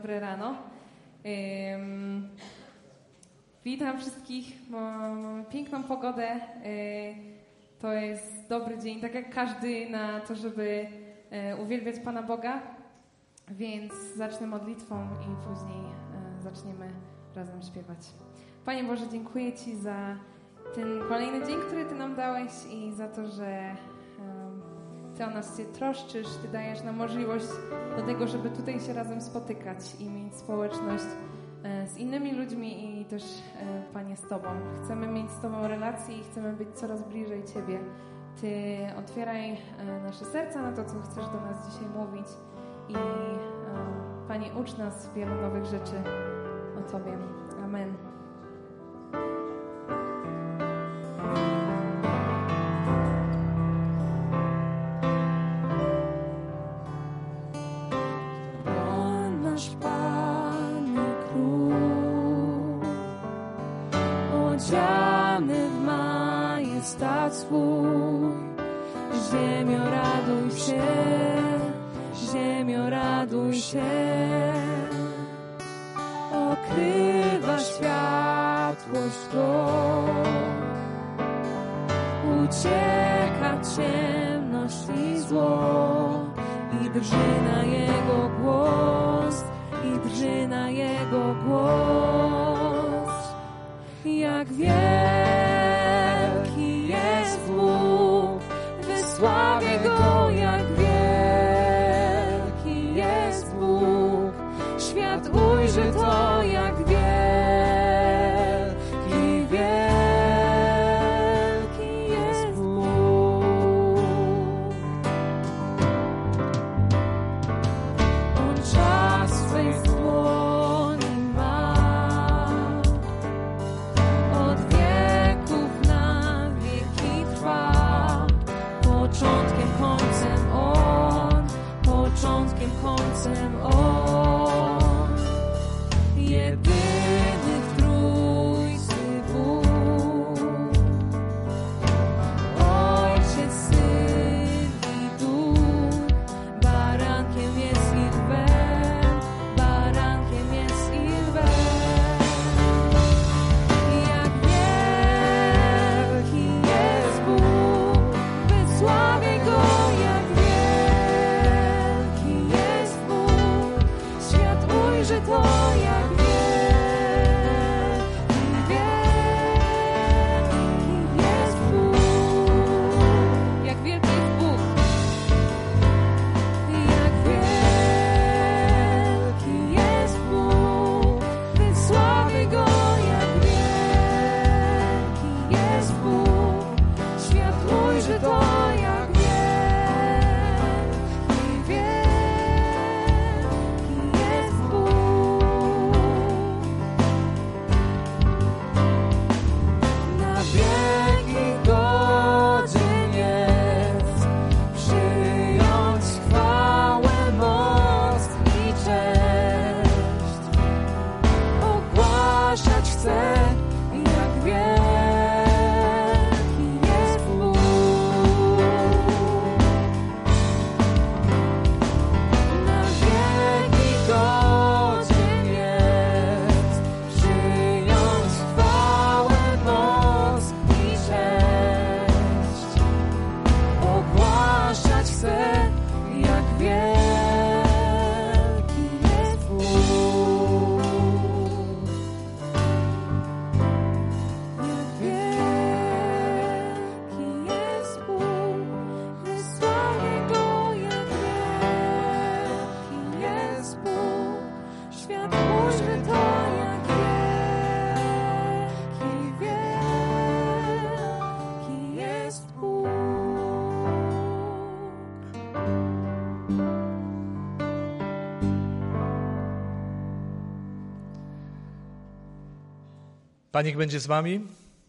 Dobre rano. Witam wszystkich. Mamy piękną pogodę. To jest dobry dzień, tak jak każdy, na to, żeby uwielbiać Pana Boga. Więc zacznę modlitwą i później zaczniemy razem śpiewać. Panie Boże, dziękuję Ci za ten kolejny dzień, który Ty nam dałeś i za to, że Ty o nas się troszczysz, Ty dajesz nam możliwość do tego, żeby tutaj się razem spotykać i mieć społeczność z innymi ludźmi i też, Panie, z Tobą. Chcemy mieć z Tobą relacje i chcemy być coraz bliżej Ciebie. Ty otwieraj nasze serca na to, co chcesz do nas dzisiaj mówić i Panie, ucz nas wielu nowych rzeczy o Tobie. Amen. Odziany w majestat swój, ziemio raduj się, ziemio raduj się. Okrywa światłość go, ucieka ciemność i zło i drży na jego głos, i drży na jego głos. Jak wielki jest Bóg, wysławię Go, jak wielki jest Bóg. Świat ujrzy to, jak wielki, wielki jest Bóg. On czas swej dłoni ma, od wieków na wieki trwa. Początkiem, końcem On, początkiem, końcem On. Jedyny w Trójcy Bóg, Ojciec, Syn i Duch. Barankiem jest i lwem, barankiem jest i lwem. Jak wielki jest Bóg, wysławię Go, jak wielki jest Bóg. Świat ujrzy to, jak wielki, wielki jest Bóg. Jak wielki jest Bóg. Jak wielki jest Bóg, wysławię Go, jak wielki jest Bóg. Świat ujrzy to, jak wielki, wielki jest Bóg. Na wieki godzien jest przyjąć chwałę, moc i cześć. Ogłaszać chcę, jak wielki jest Bóg. Na wieki godzien jest przyjąć chwałę, moc i cześć. Ogłaszać chcę, jak wielki jest Bóg. Jak wielki jest Bóg, wysławię Go, jak wielki jest Bóg. Świat ujrzy to, jak wielki, wielki jest Bóg. Pan niech będzie z wami.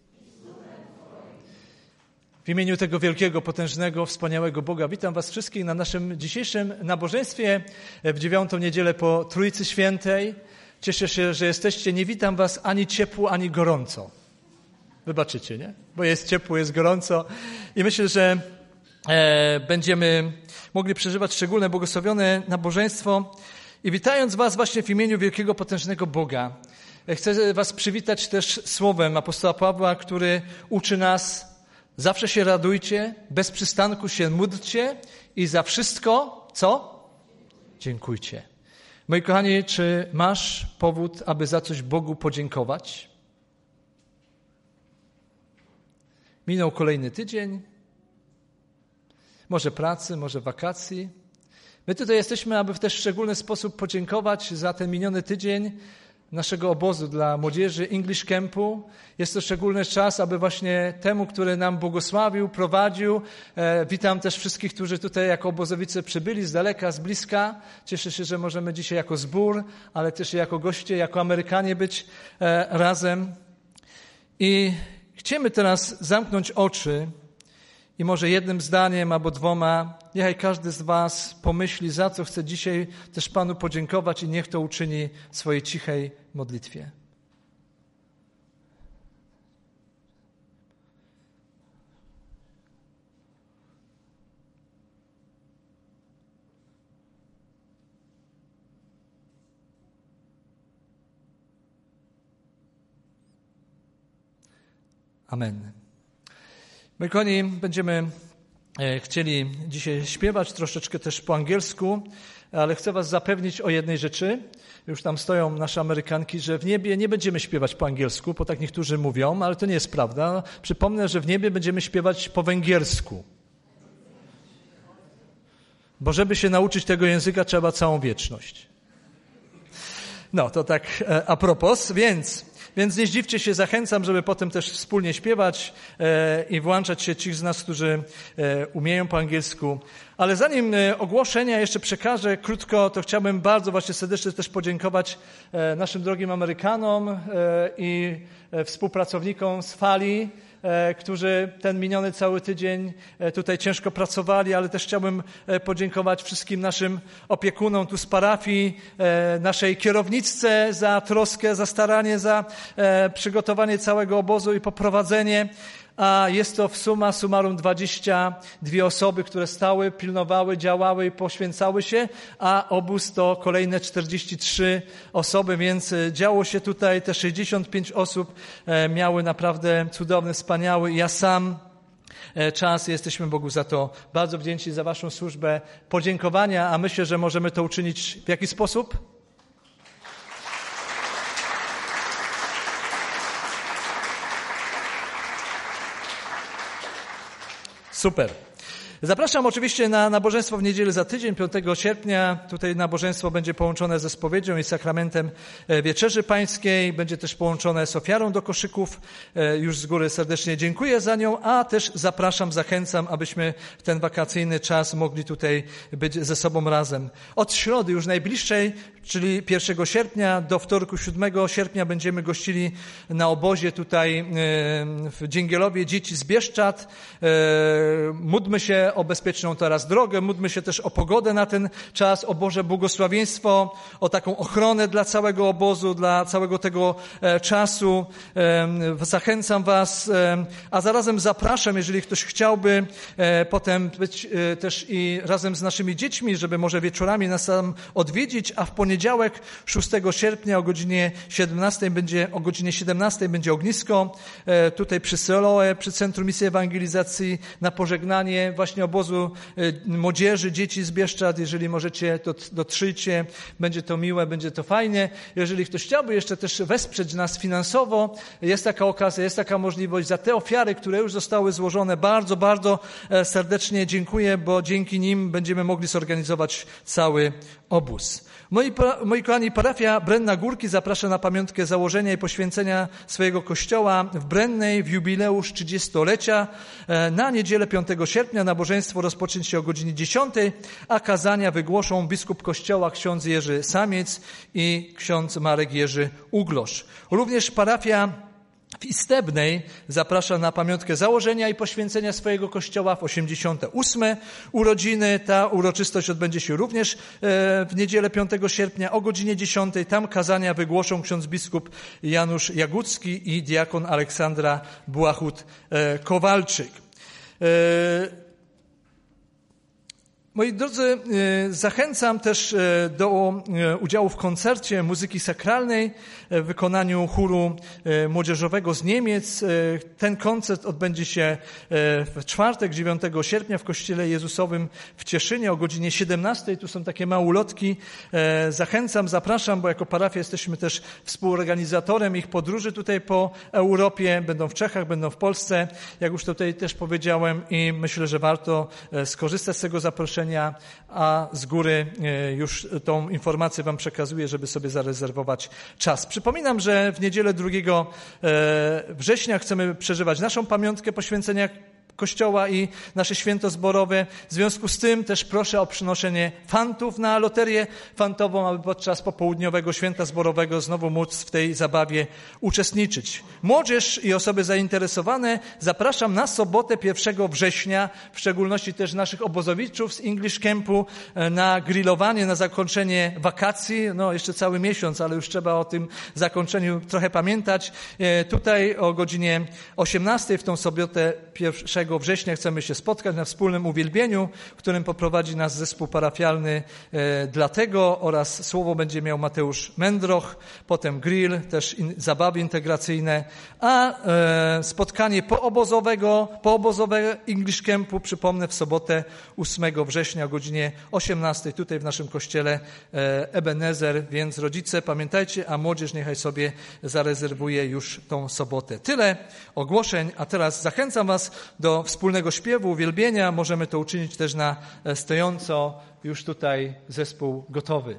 W imieniu tego wielkiego, potężnego, wspaniałego Boga witam was wszystkich na naszym dzisiejszym nabożeństwie w 9. niedzielę po Trójcy Świętej. Cieszę się, że jesteście. Nie witam was ani ciepło, ani gorąco. Wybaczycie, nie? Bo jest ciepło, jest gorąco i myślę, że będziemy mogli przeżywać szczególne, błogosławione nabożeństwo. I witając was właśnie w imieniu wielkiego, potężnego Boga, chcę was przywitać też słowem apostoła Pawła, który uczy nas: zawsze się radujcie, bez przystanku się módlcie i za wszystko, co? Dziękujcie. Moi kochani, czy masz powód, aby za coś Bogu podziękować? Minął kolejny tydzień, może pracy, może wakacji. My tutaj jesteśmy, aby w też szczególny sposób podziękować za ten miniony tydzień naszego obozu dla młodzieży English Campu. Jest to szczególny czas, aby właśnie temu, który nam błogosławił, prowadził. Witam też wszystkich, którzy tutaj jako obozowicze przybyli z daleka, z bliska. Cieszę się, że możemy dzisiaj jako zbór, ale też jako goście, jako Amerykanie być razem. I chcemy teraz zamknąć oczy i może jednym zdaniem albo dwoma, niechaj każdy z was pomyśli, za co chce dzisiaj też Panu podziękować i niech to uczyni w swojej cichej modlitwie. Amen. My, kochani, będziemy chcieli dzisiaj śpiewać troszeczkę też po angielsku, ale chcę was zapewnić o jednej rzeczy. Już tam stoją nasze Amerykanki, że w niebie nie będziemy śpiewać po angielsku, bo tak niektórzy mówią, ale to nie jest prawda. Przypomnę, że w niebie będziemy śpiewać po węgiersku. Bo żeby się nauczyć tego języka, trzeba całą wieczność. No, to tak a propos, Więc nie zdziwcie się, zachęcam, żeby potem też wspólnie śpiewać i włączać się ci z nas, którzy umieją po angielsku. Ale zanim ogłoszenia jeszcze przekażę krótko, to chciałbym bardzo właśnie serdecznie też podziękować naszym drogim Amerykanom i współpracownikom z Fali, którzy ten miniony cały tydzień tutaj ciężko pracowali, ale też chciałbym podziękować wszystkim naszym opiekunom tu z parafii, naszej kierowniczce za troskę, za staranie, za przygotowanie całego obozu i poprowadzenie. A jest to w summa summarum 22 osoby, które stały, pilnowały, działały i poświęcały się, a obóz to kolejne 43 osoby, więc działo się tutaj, te 65 osób miały naprawdę cudowny, wspaniały. Ja sam czas, jesteśmy Bogu za to bardzo wdzięczni, za waszą służbę, podziękowania, a myślę, że możemy to uczynić w jaki sposób? Super. Zapraszam oczywiście na nabożeństwo w niedzielę za tydzień, 5 sierpnia. Tutaj nabożeństwo będzie połączone ze spowiedzią i sakramentem Wieczerzy Pańskiej. Będzie też połączone z ofiarą do koszyków. Już z góry serdecznie dziękuję za nią, a też zapraszam, zachęcam, abyśmy w ten wakacyjny czas mogli tutaj być ze sobą razem. Od środy już najbliższej, czyli 1 sierpnia do wtorku 7 sierpnia będziemy gościli na obozie tutaj w Dzięgielowie dzieci z Bieszczad. Módlmy się o bezpieczną teraz drogę, módlmy się też o pogodę na ten czas, o Boże błogosławieństwo, o taką ochronę dla całego obozu, dla całego tego czasu. Zachęcam was, a zarazem zapraszam, jeżeli ktoś chciałby potem być też i razem z naszymi dziećmi, żeby może wieczorami nas tam odwiedzić, a w poniedziałek 6 sierpnia o godzinie 17 będzie ognisko tutaj przy Siloe, przy Centrum Misji Ewangelizacji na pożegnanie właśnie obozu młodzieży, dzieci z Bieszczad. Jeżeli możecie, to dotrzyjcie. Będzie to miłe, będzie to fajnie. Jeżeli ktoś chciałby jeszcze też wesprzeć nas finansowo, jest taka okazja, jest taka możliwość. Za te ofiary, które już zostały złożone, bardzo, bardzo serdecznie dziękuję, bo dzięki nim będziemy mogli zorganizować cały obóz. Moi kochani, parafia Brenna Górki zaprasza na pamiątkę założenia i poświęcenia swojego kościoła w Brennej w jubileusz 30-lecia. Na niedzielę 5 sierpnia nabożeństwo rozpocznie się o godzinie 10, a kazania wygłoszą biskup kościoła ksiądz Jerzy Samiec i ksiądz Marek Jerzy Uglosz. Również parafia w Istebnej zaprasza na pamiątkę założenia i poświęcenia swojego kościoła w 88. urodziny. Ta uroczystość odbędzie się również w niedzielę 5 sierpnia o godzinie 10. Tam kazania wygłoszą ksiądz biskup Janusz Jagucki i diakon Aleksandra Błachut-Kowalczyk. Moi drodzy, zachęcam też do udziału w koncercie muzyki sakralnej w wykonaniu chóru młodzieżowego z Niemiec. Ten koncert odbędzie się w czwartek, 9 sierpnia w Kościele Jezusowym w Cieszynie o godzinie 17. Tu są takie małe ulotki. Zachęcam, zapraszam, bo jako parafia jesteśmy też współorganizatorem ich podróży tutaj po Europie. Będą w Czechach, będą w Polsce, jak już tutaj też powiedziałem, i myślę, że warto skorzystać z tego zaproszenia, a z góry już tą informację wam przekazuję, żeby sobie zarezerwować czas. Przypominam, że w niedzielę 2 września chcemy przeżywać naszą pamiątkę poświęcenia Kościoła i nasze święto zborowe. W związku z tym też proszę o przynoszenie fantów na loterię fantową, aby podczas popołudniowego święta zborowego znowu móc w tej zabawie uczestniczyć. Młodzież i osoby zainteresowane zapraszam na sobotę 1 września, w szczególności też naszych obozowiczów z English Campu, na grillowanie, na zakończenie wakacji. No jeszcze cały miesiąc, ale już trzeba o tym zakończeniu trochę pamiętać. Tutaj o godzinie 18 w tą sobotę 1 września chcemy się spotkać na wspólnym uwielbieniu, w którym poprowadzi nas zespół parafialny Dlatego oraz słowo będzie miał Mateusz Mędroch, potem grill, też zabawy integracyjne, a spotkanie poobozowe English Campu, przypomnę, w sobotę 8 września o godzinie 18 tutaj w naszym kościele Ebenezer, więc rodzice pamiętajcie, a młodzież niechaj sobie zarezerwuje już tą sobotę. Tyle ogłoszeń, a teraz zachęcam was do wspólnego śpiewu, uwielbienia. Możemy to uczynić też na stojąco, już tutaj zespół gotowy.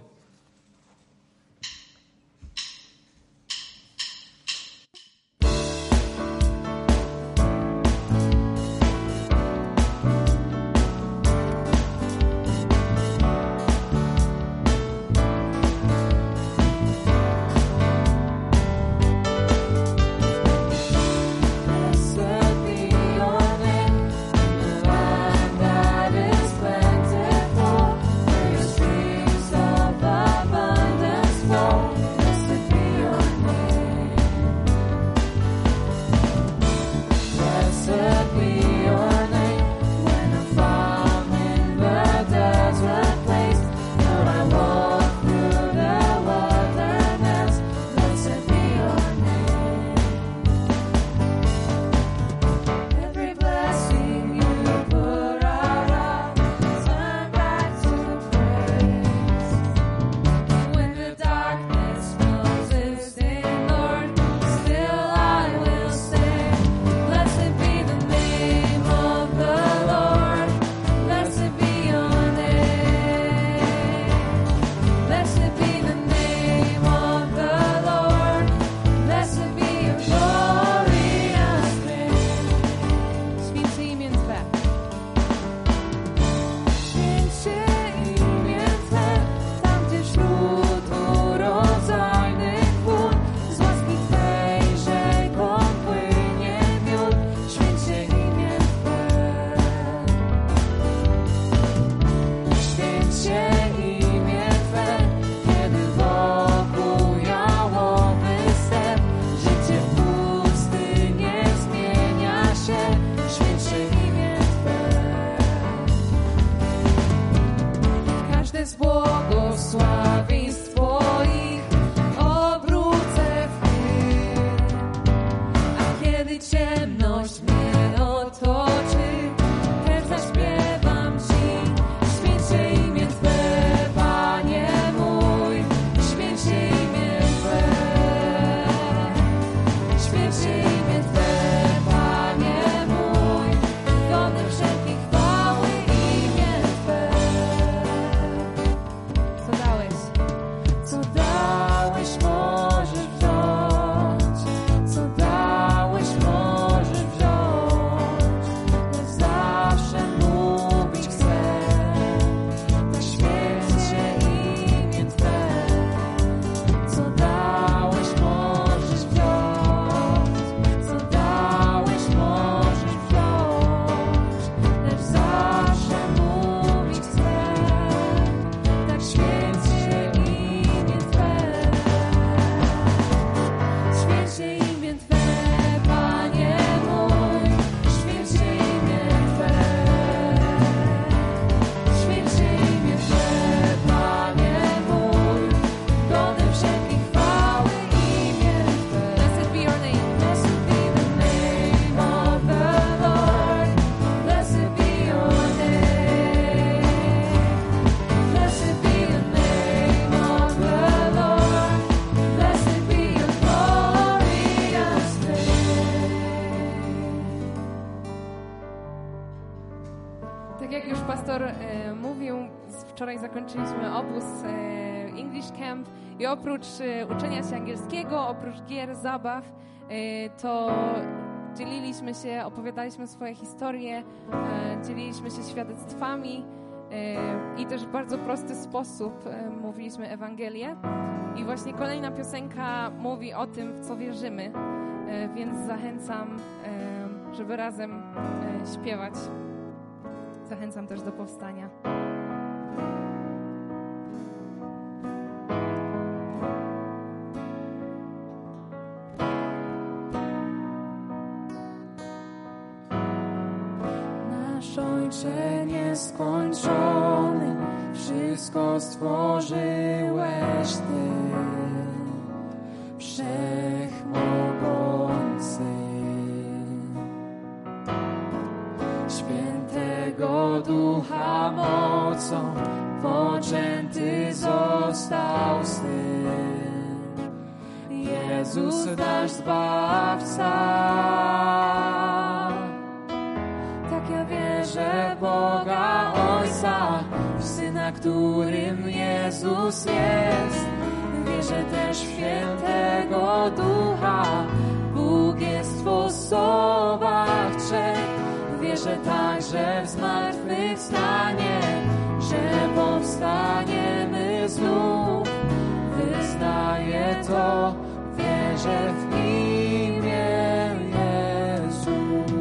That is plentiful, for your streams of Wczoraj zakończyliśmy obóz English Camp i oprócz uczenia się angielskiego, oprócz gier, zabaw, to dzieliliśmy się, opowiadaliśmy swoje historie, dzieliliśmy się świadectwami i też w bardzo prosty sposób mówiliśmy Ewangelię. I właśnie kolejna piosenka mówi o tym, w co wierzymy, więc zachęcam, żeby razem śpiewać. Zachęcam też do powstania. Nasz Ojcze nieskończony, wszystko stworzyłeś Ty, Wszechmogący. Świętego Ducha mocą poczęty został Syn, Jezus nasz Zbawca. Tak ja wierzę w Boga Ojca, w Syna, którym Jezus jest. Wierzę też w Świętego Ducha, Bóg jest w osobach trzech. Wierzę także w zmartwychwstanie, że powstaniemy znów. Wyznaję to, wierzę w imię Jezus.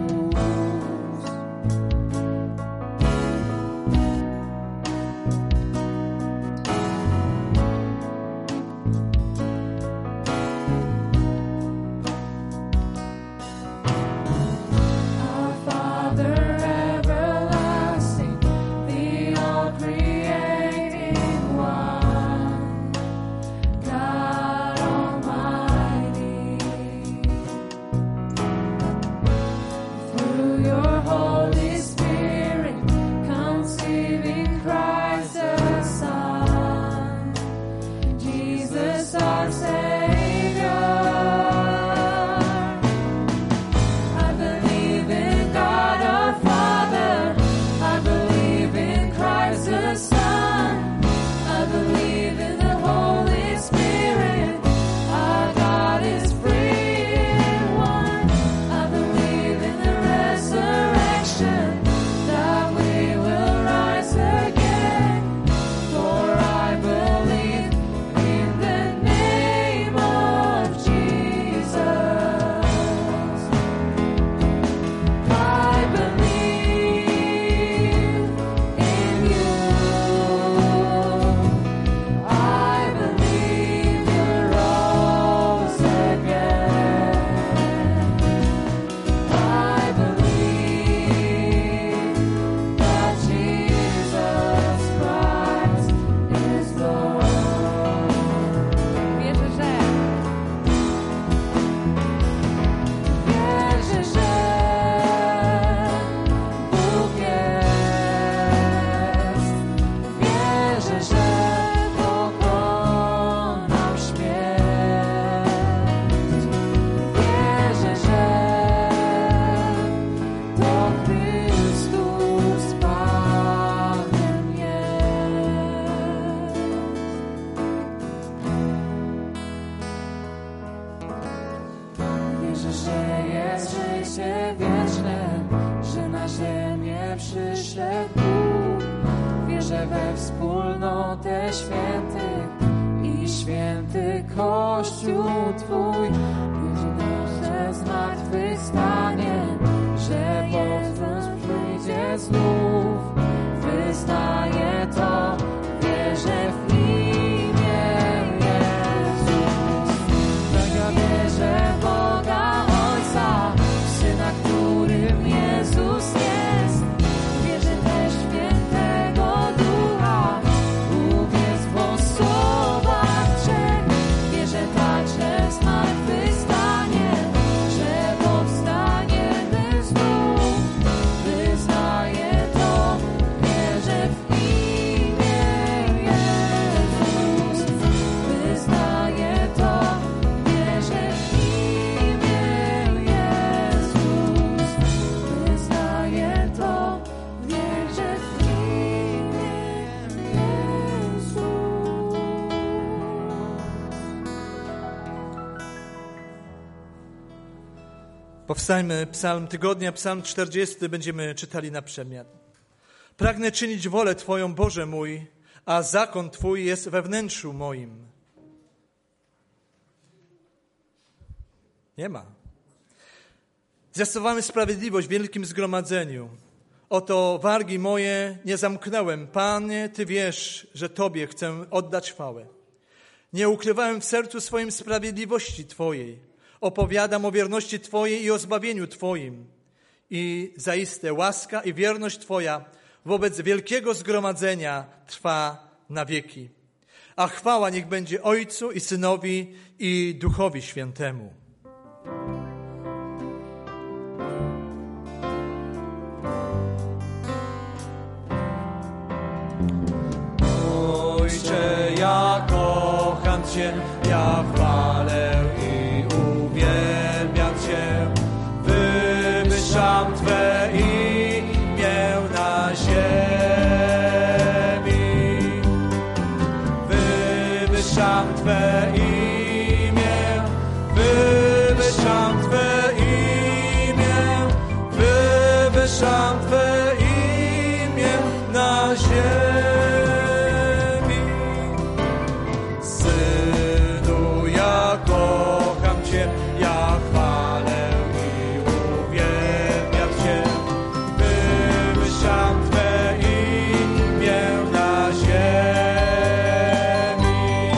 We wspólnotę świętych i święty Kościół Twój. Wierzę, że zmartwychwstanie, że powrót przyjdzie znów. Wyznaję to, wierzę w imię Jezus. Tak ja wierzę w Boga Ojca, w Syna, którym Jezus jest. Wierzę też w Świętego Ducha, Bóg jest w osobach trzech. Wierzę także w zmartwychwstanie, że powstanie Powstańmy, psalm tygodnia, psalm 40 będziemy czytali na przemian. Pragnę czynić wolę Twoją, Boże mój, a zakon Twój jest we wnętrzu moim. Nie ma. Zwiastowamy sprawiedliwość w wielkim zgromadzeniu. Oto wargi moje nie zamknąłem. Panie, Ty wiesz, że Tobie chcę oddać chwałę. Nie ukrywałem w sercu swoim sprawiedliwości Twojej. Opowiadam o wierności Twojej i o zbawieniu Twoim. I zaiste łaska i wierność Twoja wobec wielkiego zgromadzenia trwa na wieki. A chwała niech będzie Ojcu i Synowi i Duchowi Świętemu. Ojcze, ja kocham Cię, ja chwalę i uwielbiam Cię. Wywyższam Twe imię na ziemi. Wywyższam Twe imię, wywyższam Twe imię, wywyższam Twe imię na ziemi. Synu, ja kocham Cię, ja chwalę i uwielbiam Cię. Wywyższam Twe imię na ziemi.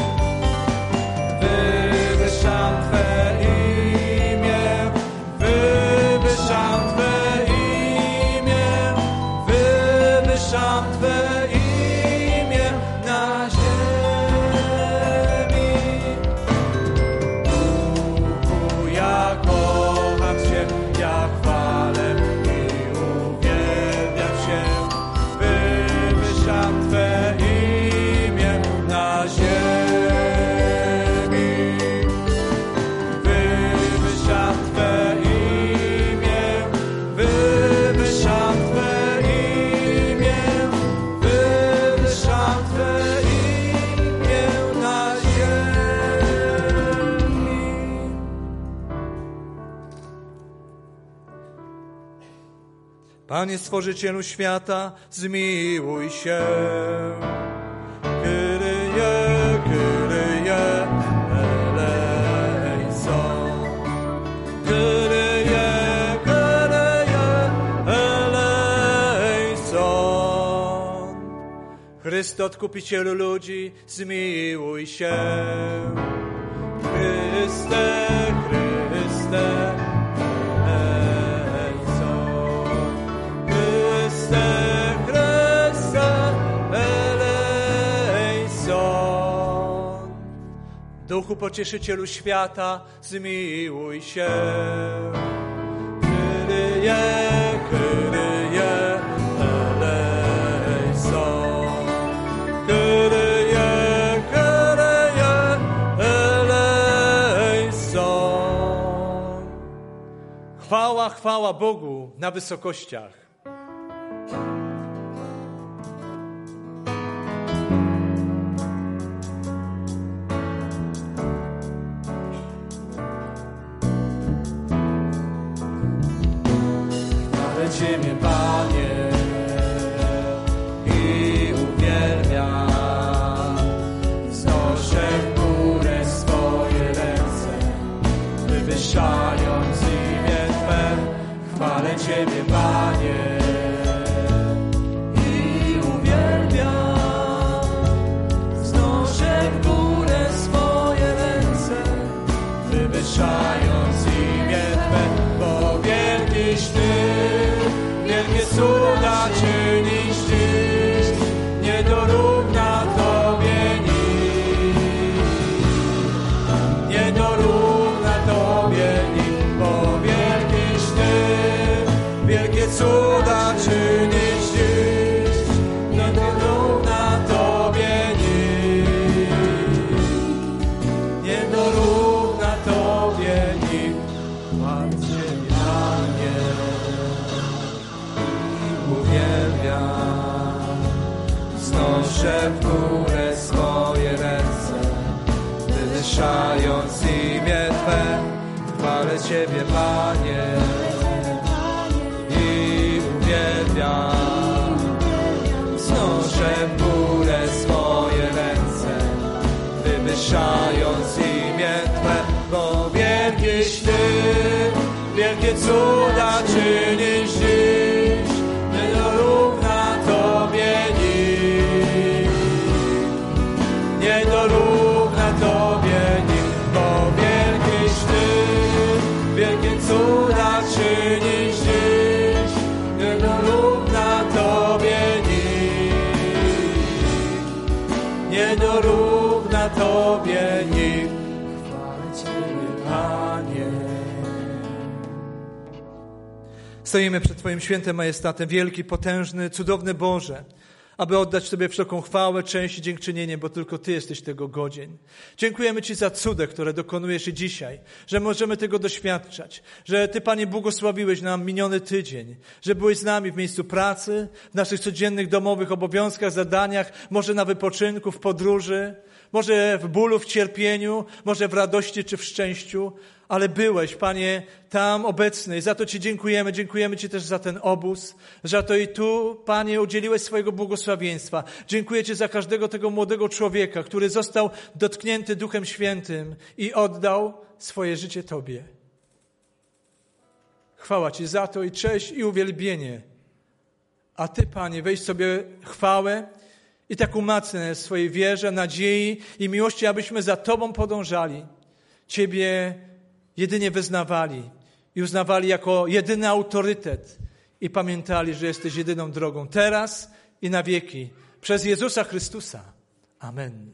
Wywyższam Twe imię, wywyższam Twe imię, wywyższam Twe imię na ziemi. Duchu, ja kocham Cię, ja chwalę i uwielbiam Cię. Wywyższam Twe imię na ziemi. Wywyższam Twe imię, wywyższam Twe imię, wywyższam Twe imię na ziemi. Panie Stworzycielu świata, zmiłuj się. Kyrie, Kyrie, eleison. Kyrie, Kyrie, eleison. Chryste, Odkupicielu ludzi, zmiłuj się. Chryste, Chryste, eleison. Chryste, Chryste, eleison. Duchu Pocieszycielu świata, zmiłuj się. Kyrie, Kyrie, eleison. Kyrie, Kyrie, eleison. Chwała, chwała Bogu na wysokościach. Chwalę Ciebie, Panie, i uwielbiam. Wznoszę w górę swoje ręce, wywyższając imię Twe. Chwalę Ciebie, Panie, i uwielbiam. Wznoszę w górę swoje ręce, wywyższając imię Twe, bo wielkiś Ty, wielkie cuda czynisz dziś, nie dorówna Tobie nikt. Nie dorówna Tobie nikt, bo wielkiś Ty, wielkie cuda czynisz dziś, nie dorówna Tobie nikt. Nie dorówna Tobie nikt. Chwal Ciebie, Panie, i uwielbiam. Wznoszę w górę swoje ręce, wywyższając imię Twe. chwalę Ciebie, Panie, i uwielbiam. Wznoszę w górę swoje ręce, wywyższając imię Twe, bo wielkiś Ty, wielkie cuda czynisz dziś, nie dorówna Tobie nikt, nie dorówna Tobie nikt, bo wielkiś Ty, wielkie cuda czynisz dziś, nie dorówna Tobie nikt, nie dorówna Tobie nikt. Chwalę Ciebie, Panie. Stoimy przed Twoim świętym majestatem, wielki, potężny, cudowny Boże, aby oddać Tobie wszelką chwałę, cześć i dziękczynienie, bo tylko Ty jesteś tego godzien. Dziękujemy Ci za cuda, które dokonujesz i dzisiaj, że możemy tego doświadczać, że Ty, Panie, błogosławiłeś nam miniony tydzień, że byłeś z nami w miejscu pracy, w naszych codziennych domowych obowiązkach, zadaniach, może na wypoczynku, w podróży, może w bólu, w cierpieniu, może w radości czy w szczęściu, ale byłeś, Panie, tam obecny. Za to Ci dziękujemy. Dziękujemy Ci też za ten obóz, za to i tu, Panie, udzieliłeś swojego błogosławieństwa. Dziękuję Ci za każdego tego młodego człowieka, który został dotknięty Duchem Świętym i oddał swoje życie Tobie. Chwała Ci za to i cześć i uwielbienie. A Ty, Panie, weź sobie chwałę i tak umacnę swojej wierze, nadziei i miłości, abyśmy za Tobą podążali. Ciebie jedynie wyznawali i uznawali jako jedyny autorytet i pamiętali, że jesteś jedyną drogą teraz i na wieki. Przez Jezusa Chrystusa. Amen.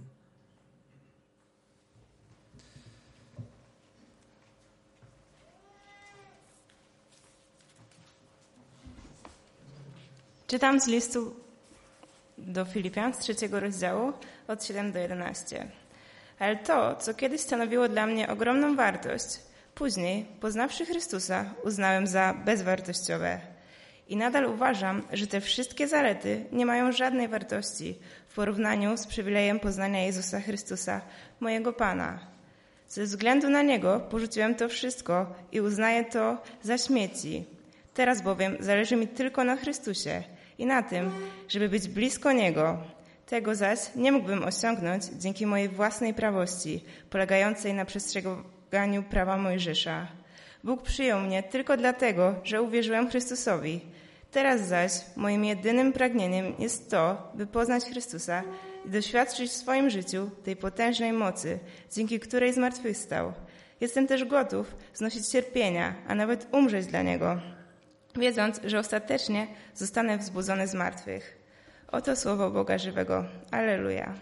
Czytam z listu do Filipian z 3 rozdziału od 7 do 11. Ale to, co kiedyś stanowiło dla mnie ogromną wartość, później, poznawszy Chrystusa, uznałem za bezwartościowe. I nadal uważam, że te wszystkie zalety nie mają żadnej wartości w porównaniu z przywilejem poznania Jezusa Chrystusa, mojego Pana. Ze względu na Niego porzuciłem to wszystko i uznaję to za śmieci. Teraz bowiem zależy mi tylko na Chrystusie i na tym, żeby być blisko Niego. Tego zaś nie mógłbym osiągnąć dzięki mojej własnej prawości, polegającej na przestrzeganiu prawa Mojżesza. Bóg przyjął mnie tylko dlatego, że uwierzyłem Chrystusowi. Teraz zaś moim jedynym pragnieniem jest to, by poznać Chrystusa i doświadczyć w swoim życiu tej potężnej mocy, dzięki której zmartwychwstał. Jestem też gotów znosić cierpienia, a nawet umrzeć dla Niego, wiedząc, że ostatecznie zostanę wzbudzony z martwych. Oto słowo Boga żywego. Alleluja.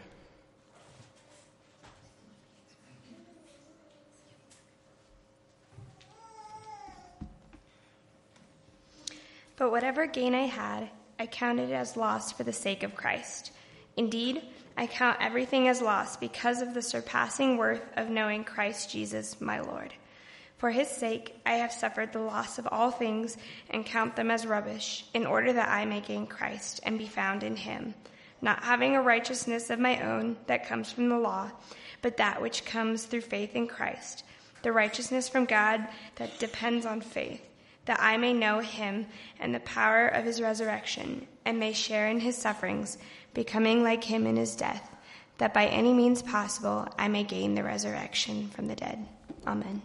But whatever gain I had, I counted it as loss for the sake of Christ. Indeed, I count everything as loss because of the surpassing worth of knowing Christ Jesus, my Lord. For his sake, I have suffered the loss of all things and count them as rubbish, in order that I may gain Christ and be found in him, not having a righteousness of my own that comes from the law, but that which comes through faith in Christ, the righteousness from God that depends on faith, that I may know him and the power of his resurrection, and may share in his sufferings, becoming like him in his death, that by any means possible I may gain the resurrection from the dead. Amen.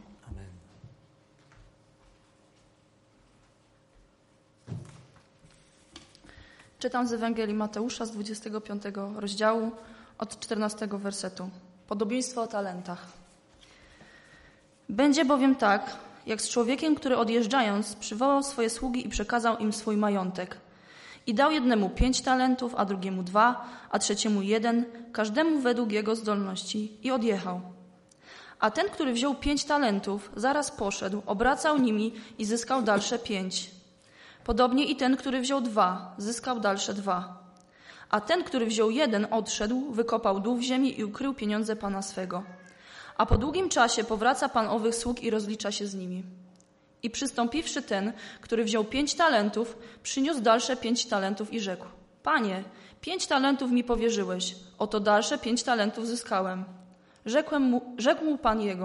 Czytam z Ewangelii Mateusza z 25 rozdziału od 14 wersetu. Podobieństwo o talentach. Będzie bowiem tak, jak z człowiekiem, który odjeżdżając przywołał swoje sługi i przekazał im swój majątek. I dał jednemu 5 talentów, a drugiemu 2, a trzeciemu 1, każdemu według jego zdolności i odjechał. A ten, który wziął 5 talentów, zaraz poszedł, obracał nimi i zyskał dalsze 5. Podobnie i ten, który wziął 2, zyskał dalsze 2. A ten, który wziął 1, odszedł, wykopał dół w ziemi i ukrył pieniądze pana swego. A po długim czasie powraca pan owych sług i rozlicza się z nimi. I przystąpiwszy ten, który wziął 5 talentów, przyniósł dalsze 5 talentów i rzekł: Panie, 5 talentów mi powierzyłeś, oto dalsze 5 talentów zyskałem. Rzekł mu pan jego: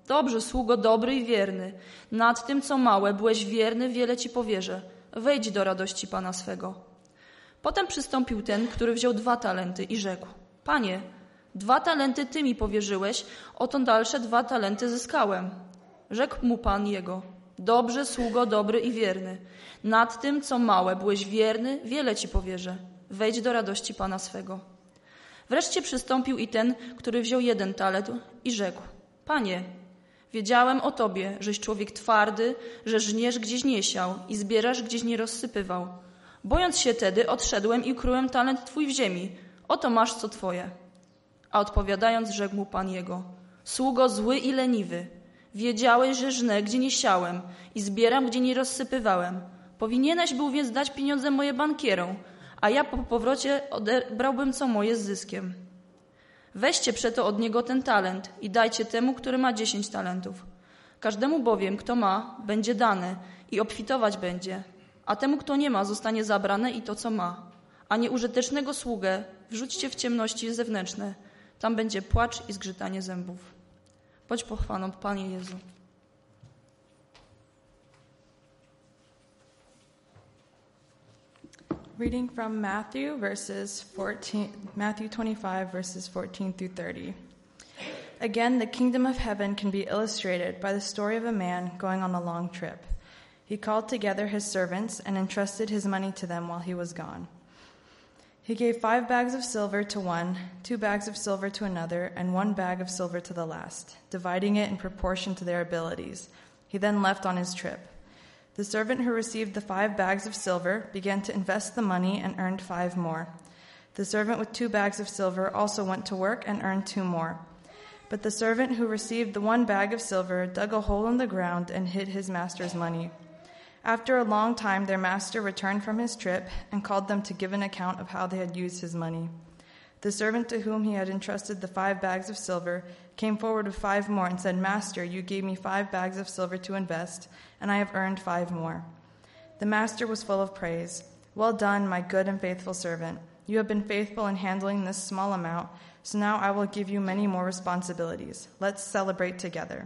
Dobrze, sługo dobry i wierny. Nad tym, co małe, byłeś wierny, wiele ci powierzę. Wejdź do radości Pana swego. Potem przystąpił ten, który wziął 2 talenty i rzekł: Panie, 2 talenty ty mi powierzyłeś, oto dalsze 2 talenty zyskałem. Rzekł mu Pan jego: Dobrze, sługo dobry i wierny. Nad tym, co małe, byłeś wierny, wiele ci powierzę. Wejdź do radości Pana swego. Wreszcie przystąpił i ten, który wziął 1 talent i rzekł: Panie, wiedziałem o Tobie, żeś człowiek twardy, że żniesz gdzieś nie siał i zbierasz gdzieś nie rozsypywał. Bojąc się tedy, odszedłem i ukryłem talent Twój w ziemi. Oto masz co Twoje. A odpowiadając, rzekł mu Pan jego: Sługo zły i leniwy, wiedziałeś, że żnę, gdzie nie siałem i zbieram, gdzie nie rozsypywałem. Powinieneś był więc dać pieniądze moje bankierom, a ja po powrocie odebrałbym co moje z zyskiem. Weźcie przeto od niego ten talent i dajcie temu, który ma 10 talentów. Każdemu bowiem, kto ma, będzie dane i obfitować będzie, a temu, kto nie ma, zostanie zabrane i to, co ma. A nieużytecznego sługę wrzućcie w ciemności zewnętrzne. Tam będzie płacz i zgrzytanie zębów. Bądź pochwalony, Panie Jezu. Reading from Matthew 25, verses 14 through 30. Again, the kingdom of heaven can be illustrated by the story of a man going on a long trip. He called together his servants and entrusted his money to them while he was gone. He gave 5 bags of silver to one, 2 bags of silver to another, and 1 bag of silver to the last, dividing it in proportion to their abilities. He then left on his trip. The servant who received the 5 bags of silver began to invest the money and earned 5 more. The servant with 2 bags of silver also went to work and earned 2 more. But the servant who received the 1 bag of silver dug a hole in the ground and hid his master's money. After a long time, their master returned from his trip and called them to give an account of how they had used his money. The servant to whom he had entrusted the 5 bags of silver came forward with 5 more and said, Master, you gave me 5 bags of silver to invest, and I have earned 5 more. The master was full of praise. Well done, my good and faithful servant. You have been faithful in handling this small amount, so now I will give you many more responsibilities. Let's celebrate together.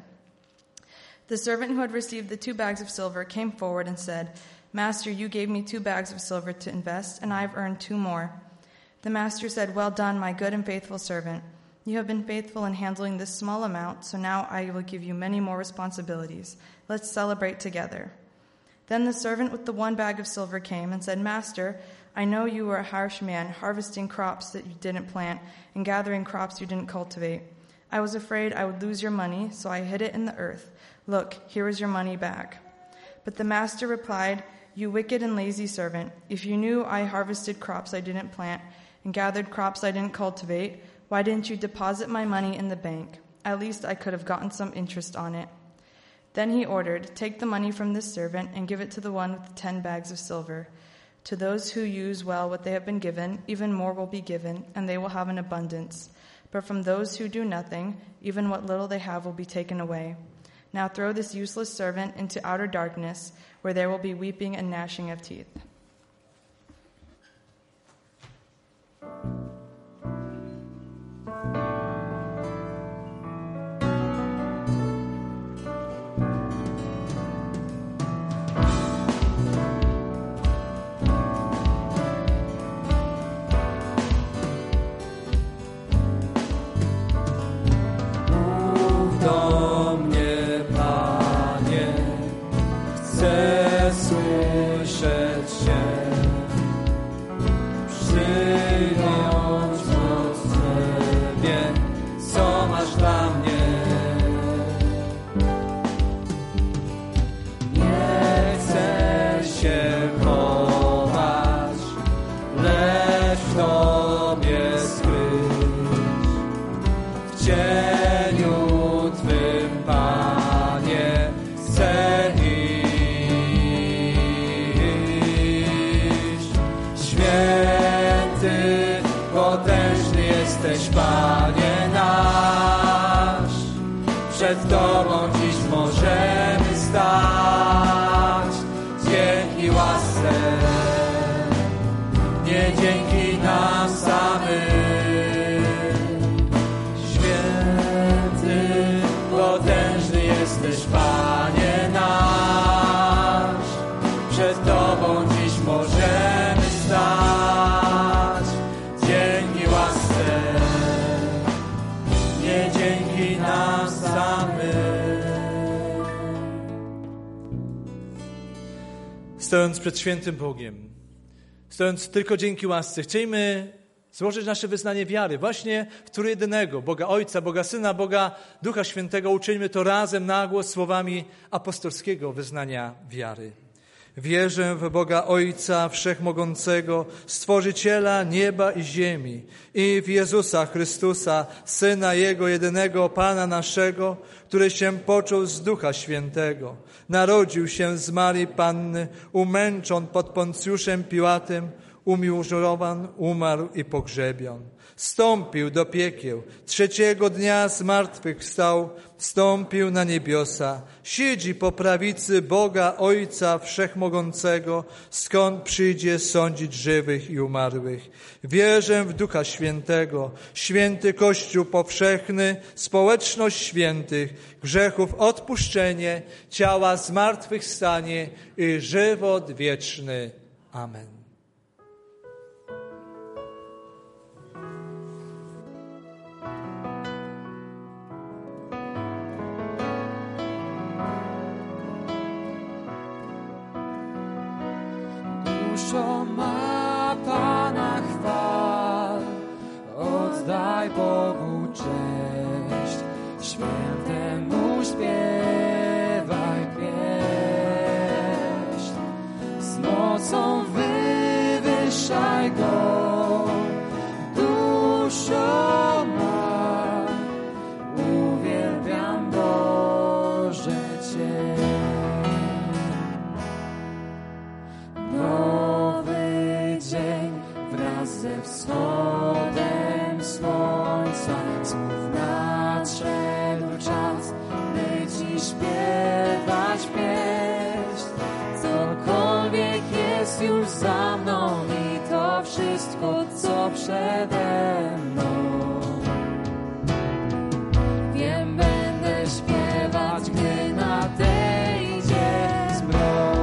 The servant who had received the 2 bags of silver came forward and said, Master, you gave me 2 bags of silver to invest, and I have earned 2 more. The master said, Well done, my good and faithful servant. You have been faithful in handling this small amount, so now I will give you many more responsibilities. Let's celebrate together. Then the servant with the 1 bag of silver came and said, Master, I know you were a harsh man, harvesting crops that you didn't plant and gathering crops you didn't cultivate. I was afraid I would lose your money, so I hid it in the earth. Look, here is your money back. But the master replied, You wicked and lazy servant, if you knew I harvested crops I didn't plant and gathered crops I didn't cultivate, why didn't you deposit my money in the bank? At least I could have gotten some interest on it. Then he ordered, Take the money from this servant and give it to the one with the 10 bags of silver. To those who use well what they have been given, even more will be given, and they will have an abundance. But from those who do nothing, even what little they have will be taken away. Now throw this useless servant into outer darkness, where there will be weeping and gnashing of teeth. Panie nasz, przed Tobą dziś możemy stać. Dzięki łasce, nie dzięki nam samym. Święty, potężny jesteś, Panie nasz, przed Tobą dziś możemy stać. Dzięki łasce, nie dzięki nam samym. Stojąc przed świętym Bogiem, stojąc tylko dzięki łasce, chcielibyśmy złożyć nasze wyznanie wiary właśnie w trójjedynego Boga Ojca, Boga Syna, Boga Ducha Świętego. Uczyńmy to razem na głos słowami apostolskiego wyznania wiary. Wierzę w Boga Ojca Wszechmogącego, Stworzyciela nieba i ziemi, i w Jezusa Chrystusa, Syna Jego jedynego, Pana naszego, który się począł z Ducha Świętego. Narodził się z Marii Panny, umęczon pod Poncjuszem Piłatem, umiłżowan, umarł i pogrzebion. Wstąpił do piekieł, trzeciego dnia zmartwychwstał, wstąpił na niebiosa, siedzi po prawicy Boga Ojca Wszechmogącego, skąd przyjdzie sądzić żywych i umarłych. Wierzę w Ducha Świętego, święty Kościół powszechny, społeczność świętych, grzechów odpuszczenie, ciała zmartwychwstanie i żywot wieczny. Amen. Duszo ma Pana chwal, oddaj Bogu cześć, świętemu śpiewaj pieśń, z mocą wywyższaj Go, duszo ma, uwielbiam Boże Cię. Ze wschodem słońca znów nadszedł czas, by Ci śpiewać pieśń. Cokolwiek jest już za mną i to wszystko, co przede mną. Wiem, będę śpiewać, gdy nadejdzie zmrok.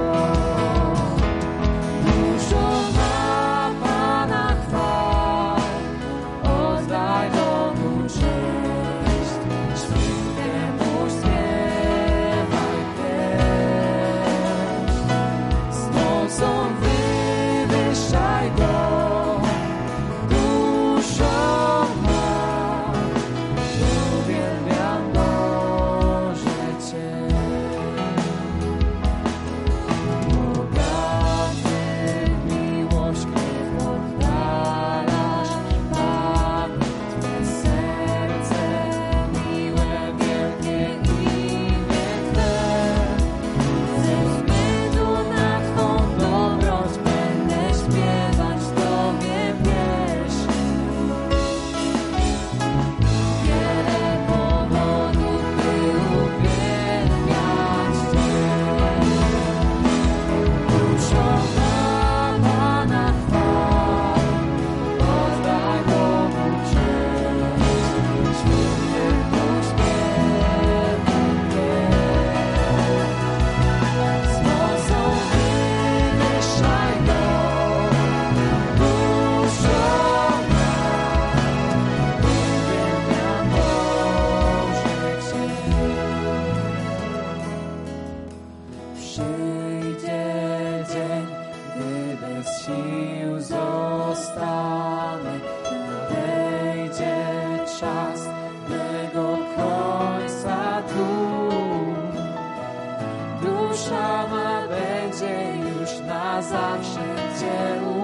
Dusza ma będzie już na zawsze Cię